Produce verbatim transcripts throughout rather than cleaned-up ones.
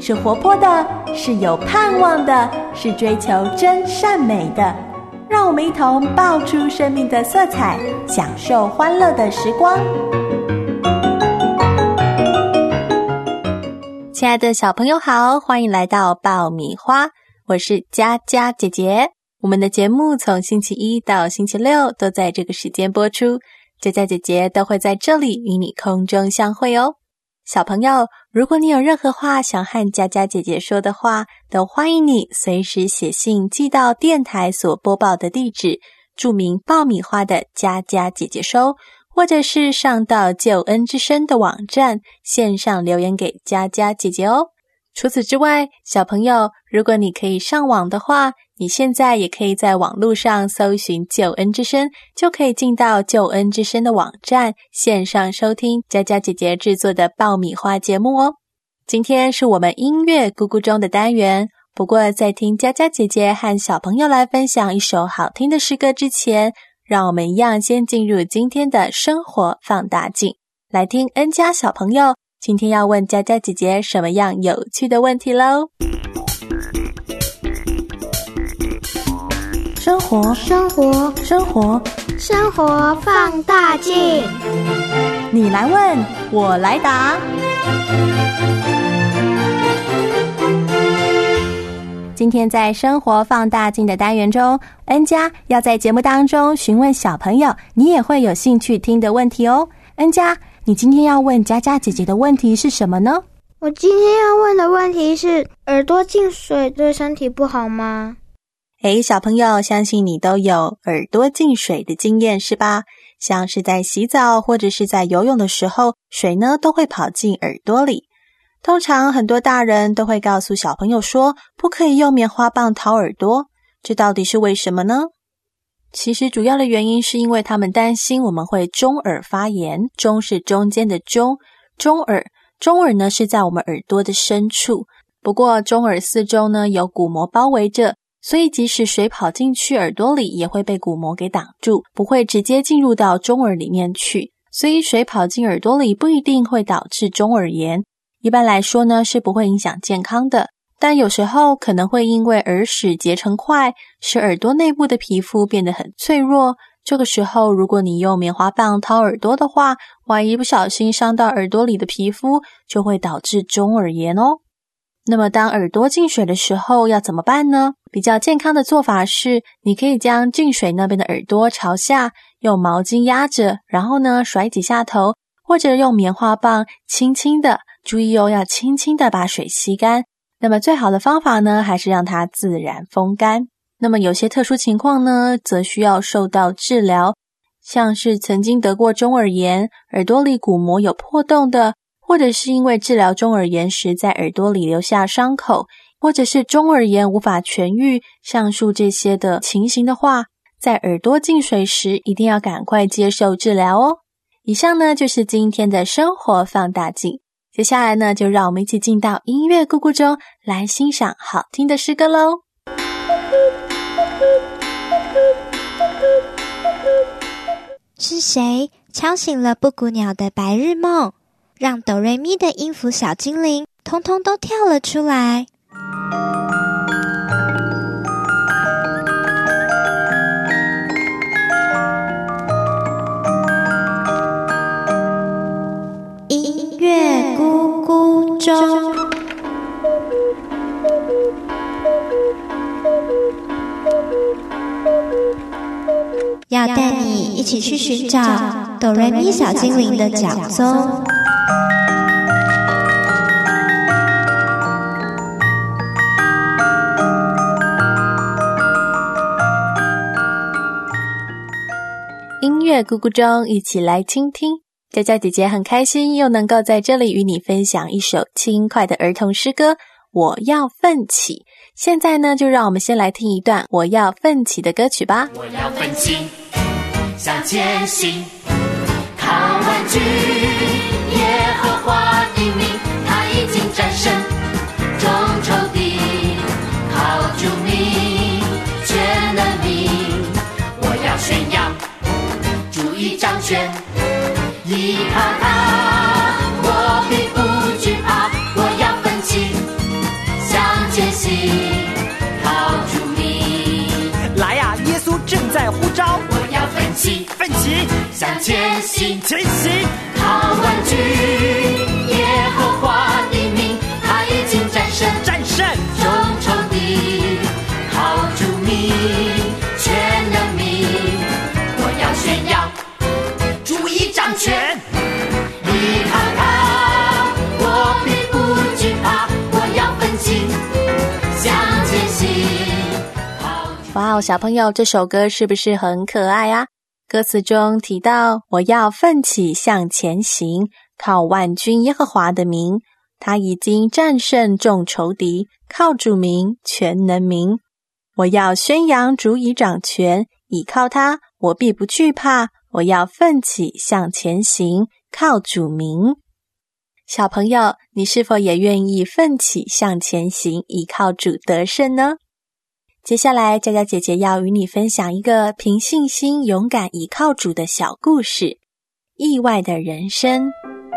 是活泼的，是有盼望的，是追求真善美的。让我们一同爆出生命的色彩，享受欢乐的时光。亲爱的小朋友好，欢迎来到爆米花，我是佳佳姐姐。我们的节目从星期一到星期六都在这个时间播出，佳佳姐姐都会在这里与你空中相会哦。小朋友，如果你有任何话想和佳佳姐姐说的话，都欢迎你随时写信寄到电台所播报的地址，注明爆米花的佳佳姐姐收，或者是上到救恩之声的网站线上留言给佳佳姐姐哦。除此之外，小朋友，如果你可以上网的话，你现在也可以在网络上搜寻救恩之声，就可以进到救恩之声的网站线上收听佳佳姐姐制作的爆米花节目哦。今天是我们音乐咕咕钟的单元，不过在听佳佳姐姐和小朋友来分享一首好听的诗歌之前，让我们一样先进入今天的生活放大镜，来听恩家小朋友今天要问佳佳姐姐什么样有趣的问题咯。生活生活生活生活放大镜， 你来问我来答。今天在生活放大镜的单元中，恩家要在节目当中询问小朋友你也会有兴趣听的问题哦。恩家，你今天要问佳佳姐姐的问题是什么呢？ 我今天要问的问题是，耳朵进水对身体不好吗？ 诶，小朋友，相信你都有耳朵进水的经验是吧？像是在洗澡或者是在游泳的时候，水呢都会跑进耳朵里。通常很多大人都会告诉小朋友说，不可以用棉花棒掏耳朵，这到底是为什么呢？其实主要的原因是因为他们担心我们会中耳发炎，中是中间的中，中耳，中耳呢是在我们耳朵的深处，不过中耳四周呢有鼓膜包围着，所以即使水跑进去耳朵里，也会被鼓膜给挡住，不会直接进入到中耳里面去，所以水跑进耳朵里不一定会导致中耳炎，一般来说呢是不会影响健康的，但有时候可能会因为耳屎结成块，使耳朵内部的皮肤变得很脆弱，这个时候如果你用棉花棒掏耳朵的话，万一不小心伤到耳朵里的皮肤，就会导致中耳炎哦。那么当耳朵进水的时候要怎么办呢？比较健康的做法是，你可以将进水那边的耳朵朝下，用毛巾压着，然后呢甩几下头，或者用棉花棒轻轻的，注意哦，要轻轻的把水吸干。那么最好的方法呢，还是让它自然风干。那么有些特殊情况呢，则需要受到治疗，像是曾经得过中耳炎，耳朵里鼓膜有破洞的，或者是因为治疗中耳炎时在耳朵里留下伤口，或者是中耳炎无法痊愈，上述这些的情形的话，在耳朵进水时一定要赶快接受治疗哦。以上呢就是今天的生活放大镜，接下来呢就让我们一起进到音乐咕咕中来欣赏好听的诗歌咯。 是谁敲醒了布谷鸟的白日梦，让哆瑞咪的音符小精灵通通都跳了出来？音乐咕咕钟，要带你一起去寻找哆瑞咪小精灵的脚踪。 音乐咕咕钟，一起来倾听。佳佳姐姐很开心又能够在这里与你分享一首轻快的儿童诗歌，我要奋起。现在呢，就让我们先来听一段我要奋起的歌曲吧。 我要奋起向前行，靠万军耶和华的名，他已经战胜众仇敌，靠主名全能力。我要宣扬主已掌权，依靠他我必不惧怕。我要奋起行，靠主名。 来呀、啊，耶稣正在呼召， 我要奋起， 奋起， 向前行， 前行， 靠万军耶和华的名，他已经战胜， 战胜众仇敌，靠主名，全能名。我要宣扬， 主已掌权， 依靠他，我必不惧怕。我要奋起，向前行。 哇哦，小朋友，这首歌是不是很可爱啊？歌词中提到，我要奋起向前行，靠万军耶和华的名，他已经战胜众仇敌，靠主名，全能名。我要宣扬主已掌权，倚靠他，我必不惧怕。我要奋起向前行，靠主名。小朋友，你是否也愿意奋起向前行，倚靠主得胜呢？接下来，佳佳姐姐要与你分享一个凭信心勇敢倚靠主的小故事——意外的人生。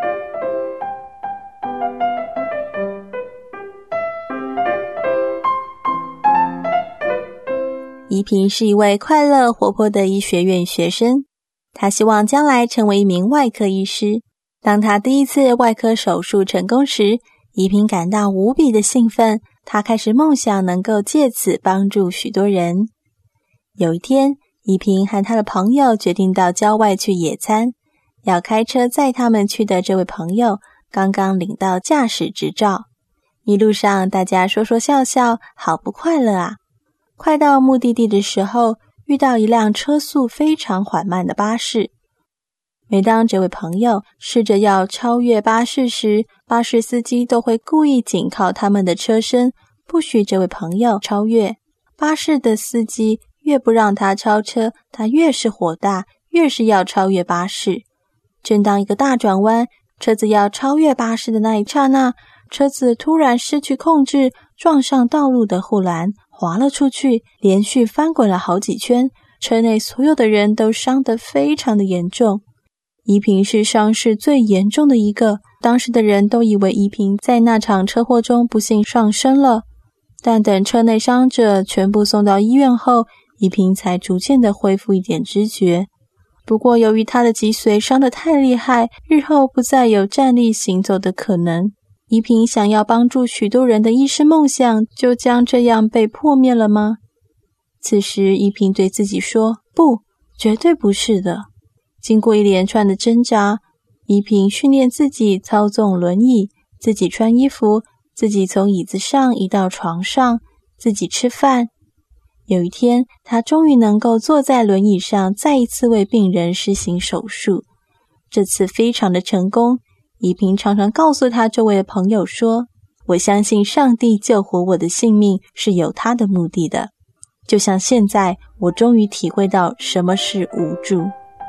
怡萍是一位快乐活泼的医学院学生，她希望将来成为一名外科医师。当她第一次外科手术成功时，怡萍感到无比的兴奋，她开始梦想能够借此帮助许多人。有一天，怡萍和她的朋友决定到郊外去野餐，要开车载他们去的这位朋友刚刚领到驾驶执照。一路上大家说说笑笑，好不快乐啊！快到目的地的时候，遇到一辆车速非常缓慢的巴士。每当这位朋友试着要超越巴士时，巴士司机都会故意紧靠他们的车身，不许这位朋友超越。巴士的司机越不让他超车，他越是火大，越是要超越巴士。正当一个大转弯，车子要超越巴士的那一刹那，车子突然失去控制，撞上道路的护栏，滑了出去，连续翻滚了好几圈，车内所有的人都伤得非常的严重。怡萍是伤势最严重的一个，当时的人都以为怡萍在那场车祸中不幸丧生了。但等车内伤者全部送到医院后，怡萍才逐渐的恢复一点知觉。不过由于她的脊髓伤得太厉害，日后不再有站立行走的可能。怡萍想要帮助许多人的医师梦想，就将这样被破灭了吗？此时怡萍对自己说，不，绝对不是的。经过一连串的挣扎，怡萍训练自己操纵轮椅，自己穿衣服，自己从椅子上移到床上，自己吃饭。有一天，她终于能够坐在轮椅上，再一次为病人施行手术。这次非常的成功。怡萍常常告诉她周围的朋友说，我相信上帝救活我的性命是有他的目的的。就像现在，我终于体会到什么是无助。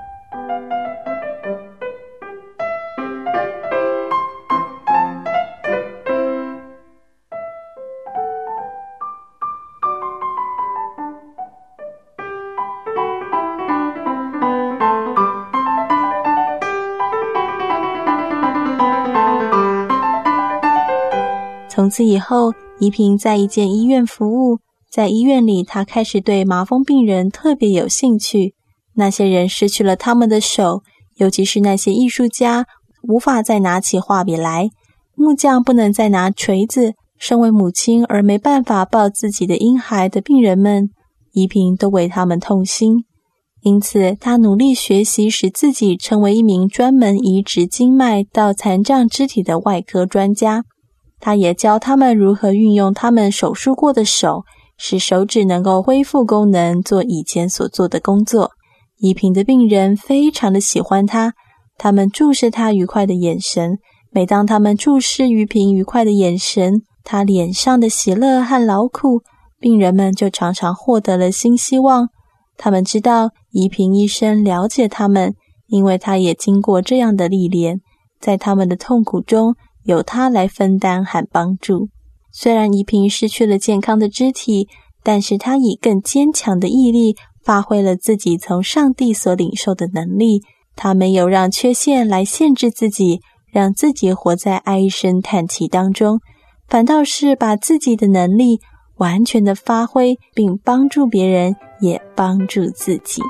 从此以后，怡萍在一间医院服务，在医院里，她开始对麻风病人特别有兴趣。那些人失去了他们的手，尤其是那些艺术家无法再拿起画笔来，木匠不能再拿锤子，身为母亲而没办法抱自己的婴孩的病人们，怡萍都为他们痛心。因此，她努力学习，使自己成为一名专门移植经脉到残障肢体的外科专家。他也教他们如何运用他们手术过的手，使手指能够恢复功能，做以前所做的工作。怡萍的病人非常的喜欢他，他们注视他愉快的眼神，每当他们注视怡萍愉快的眼神，他脸上的喜乐和劳苦，病人们就常常获得了新希望。他们知道怡萍医生了解他们，因为他也经过这样的历练，在他们的痛苦中由他来分担和帮助。虽然怡萍失去了健康的肢体，但是他以更坚强的毅力发挥了自己从上帝所领受的能力。他没有让缺陷来限制自己，让自己活在唉声叹气当中，反倒是把自己的能力完全的发挥，并帮助别人，也帮助自己。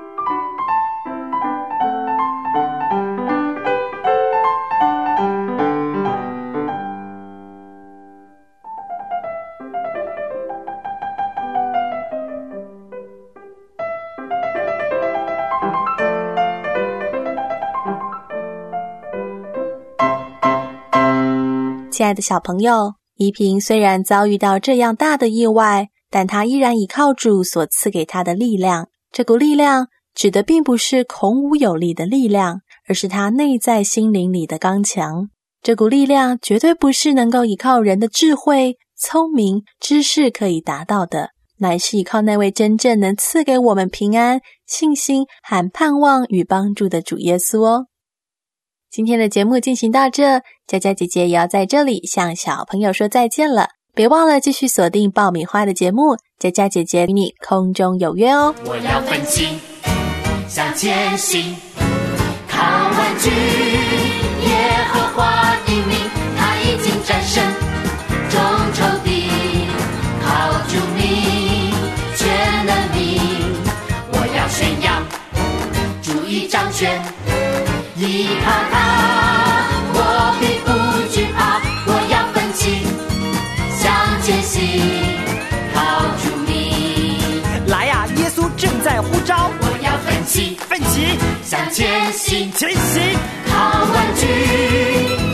亲爱的小朋友，依萍虽然遭遇到这样大的意外，但她依然倚靠主所赐给她的力量。这股力量指的并不是孔武有力的力量，而是她内在心灵里的刚强。这股力量绝对不是能够依靠人的智慧、聪明、知识可以达到的，乃是依靠那位真正能赐给我们平安、信心和盼望与帮助的主耶稣哦。今天的节目进行到这，佳佳姐姐也要在这里向小朋友说再见了。别忘了继续锁定爆米花的节目，佳佳姐姐与你空中有约哦。 我要奋起向前行，靠万军耶和华的名，他已经战胜众仇敌，靠主名全能名。我要宣扬主已掌权，依靠他，我必不惧怕。我要奋起向前行，靠主名。 来呀，耶稣正在呼召。 我要奋起奋起向前行， 前行， 靠万军